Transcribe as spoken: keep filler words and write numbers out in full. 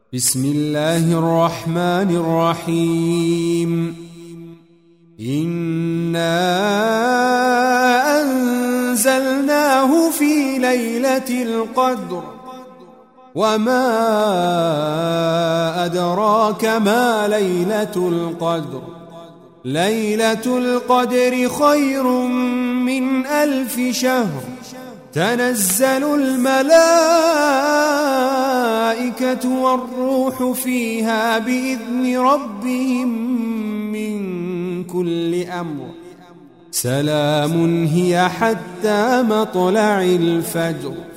بسم الله الرحمن الرحيم إنا أنزلناه في ليلة القدر وما أدراك ما ليلة القدر ليلة القدر خير من ألف شهر تنزل الملائكة والروح فيها بإذن ربهم من كل أمر سلام هي حتى مطلع الفجر.